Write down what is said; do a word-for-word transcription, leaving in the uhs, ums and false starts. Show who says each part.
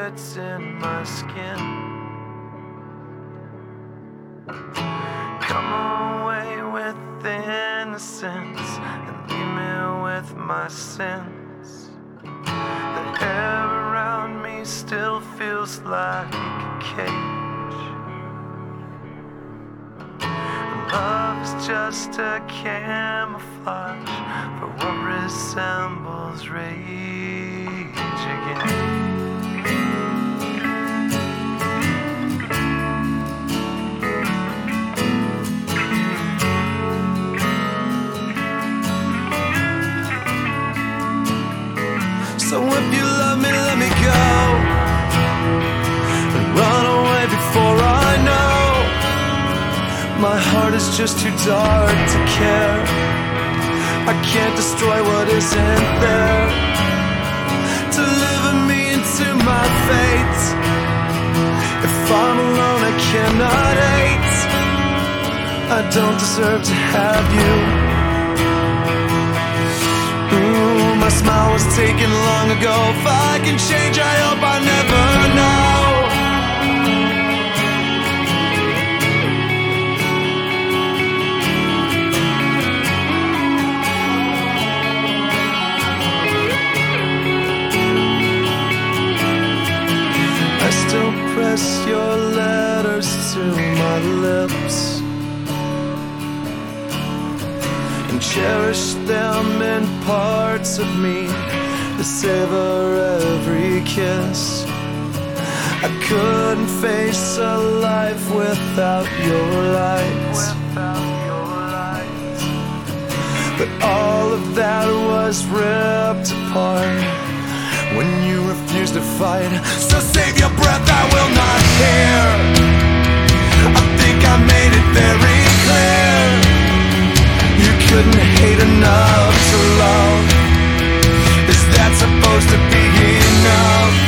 Speaker 1: bullets in my skin. Come away with innocence and leave me with my sins. The air around me still feels like a cage. Love is just a camouflage for what resembles rage again. So if you love me, let me go and run away before I know. My heart is just too dark to care. I can't destroy what isn't there. Deliver me into my fate. If I'm alone, I cannot hate. I don't deserve to have you. Ooh, my smile was taken long ago. If I can change, I hope I never know. I still press your letters to my lips and cherish them in parts of me that savor every kiss. I couldn't face a life without your light, but all of that was ripped apart when you refused to fight. So save your breath, I will not hear. I think I made it very clear. You couldn't hate enough to love. Is that supposed to be enough?